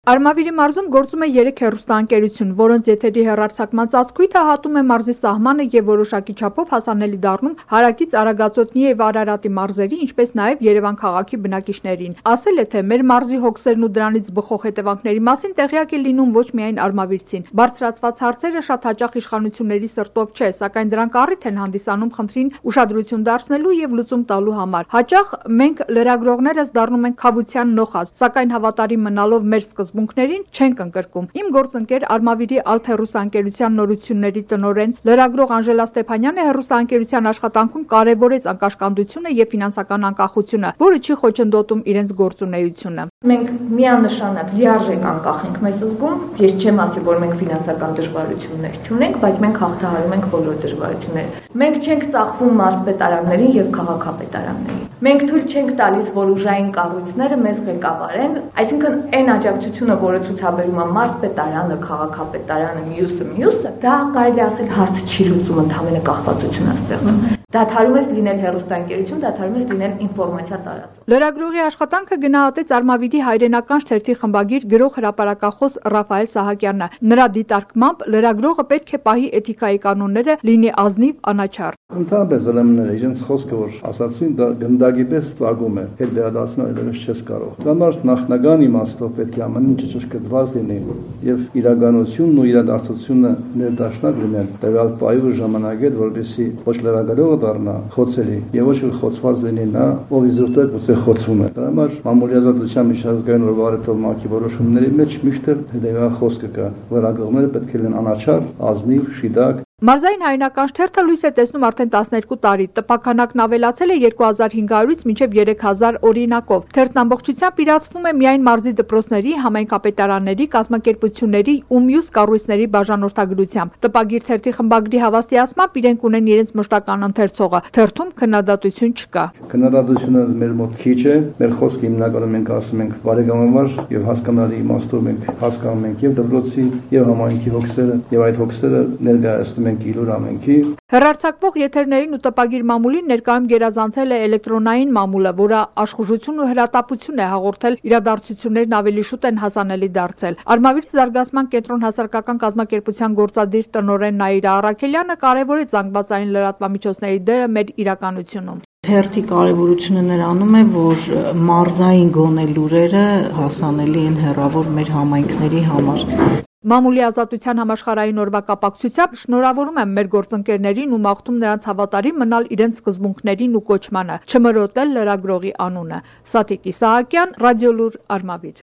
Արմավիրի մարզում գործում է 3 հեռուստաընկերություն, որոնց եթերի հեռարձակման ծածկույթը հատում է մարզի սահմանը եւ որոշակի չափով հասանելի դառնում հարակից Արագածոտնի եւ Արարատի մարզերի, ինչպես նաեւ Երևան քաղաքի բնակիչներին։ Ասել է, թե մեր մարզի հոգսերն ու դրանից բխող հետևանքների մասին տեղյակ է լինում ոչ միայն արմավիրցին։ Բարձրացված հարցերը շատ հաճախ իշխանությունների սրտով չէ, սակայն դրանք առիթ են հանդիսանում խնդրին ուշադրություն դարձնելու եւ լուծում տալու համար։ Հաճախ մենք լրագրողներս դառնում ենք խավության նոխազ, սակայն հավատարիմ մնալով մեր սկզբունքներին չենք ընկրկում։ Իմ գործընկեր Արմավիրի Ալթ հեռուստաընկերության նորությունների տնօրեն լրագրող Անժելա Ստեփանյանը հեռուստաընկերության աշխատանքում կարևորեց անկաշկանդությունը եւ ֆինանսական անկախությունը, որը չի խոչընդոտում իրենց գործունեությունը։ Մենք միանշանակ լիարժեք անկախ ենք մեզ զգում, ես չեմ ասի, որ մենք ֆինանսական դժվարություններ չունենք, բայց մենք հաղթահարում ենք բոլոր դժվարությունները։ Մենք չենք ծախվում մարզպետարաններին եւ քաղաքապետարաններին։ Մենք թույլ չենք տալիս, որ ուժային կառույցները մեզ ղեկավարեն, այսինքն այն աջակցությունը, որը ցուցաբերում է մարզպետարանը, քաղաքապետարանը, մյուսը, դա կարելի ասել հարցը չի լուծում, ընդհանրապես կախվածություն է ստեղծում։ Դադարում ես լինել հեռուստաընկերություն, դադարում ես լինել ինֆորմացիա տարածող։ Լրագրողի աշխատանքը գնահատեց Արմավիրի հայրենական թերթի խմբագիր գրող հրապարակախոս Ռաֆայել Սահակյանը։ Նրա դիտարկմամբ լրագրողը պետք է պահի էթիկայի կանոնները, լինի ազնիվ, անաչառ։ Ընդհանրապես ելեմները իրենց խոսքը որ ասացին, դա գնդակի պես ծագում է, հետ վերադասնել այլևս չես կարող։ Դա մարդ նախնական իմաստով պետք է ամեն ինչը ճշգրտված լինի եւ իրականությունն ու իրադարձությունը ներդաշնակ լինեն տվյալ պայու ժամանակետ, որովհետեւ ոչ լրագրողը դառնա խոցելի եւ ոչ էլ խոցված լինի նա, ով իզուր գուցե խոցվում է։ Դրա համար մամուլի ազատության միջազգային օրվա թողարկի որոշումների մեջ միշտ հետեւյալ խոսքը կա. լրագրողները պետք է լինեն անաչառ, ազնիվ, շիդակ։ Մարզային հայրենական թերթը լույս է տեսնում արդեն 12 տարի։ Տպաքանակն ավելացել է 2500-ից մինչև 3000 օրինակով։ Թերթն ամբողջությամբ իրացվում է միայն մարզի դպրոցների, համայնքապետարանների, կազմակերպությունների ու մյուս կառույցների բաժանորդագրությամբ։ Տպագիր թերթի խմբագրի հավաստիացմամբ իրենք ունեն իրենց մշտական ընթերցողը։ Թերթում քննադատություն չկա։ Քննադատությունը մեր մոտ քիչ է, մեր խոսքը հիմնականում մենք ասում ենք բարեկամաբար եւ հասկանալի իմաստով մենք հասկանում ենք եւ դպրոցի եւ համայնքի հոգսերը եւ այդ հոգսերը ներկայացնում Հեռարձակվող եթերներին ու տպագիր մամուլին ներկայում գերազանցել է էլեկտրոնային մամուլը, որը աշխուժություն ու հրատապություն է հաղորդել, իրադարձություններն ավելի շուտ են հասանելի դարձել։ Արմավիրի զարգացման կենտրոն հասարակական կազմակերպության գործադիր տնօրեն Նաիրա Առաքելյանը կարևորեց զանգվածային լրատվամիջոցների դերը մեր իրականությունում։ Թերթի կարևորությունը նրանում է, որ մարզային գոնե լուրերը հասանելի են հեռավոր մեր համայնքների համար։ Մամուլի ազատության համաշխարհային օրվա կապակցությամբ շնորհավորում եմ մեր գործընկերներին ու մաղթում նրանց հավատարիմ մնալ իրենց սկզբունքներին ու կոչմանը, չմրոտել լրագրողի անունը։ Սաթիկ Իսահակյան, Ռադիոլուր, Արմավիր։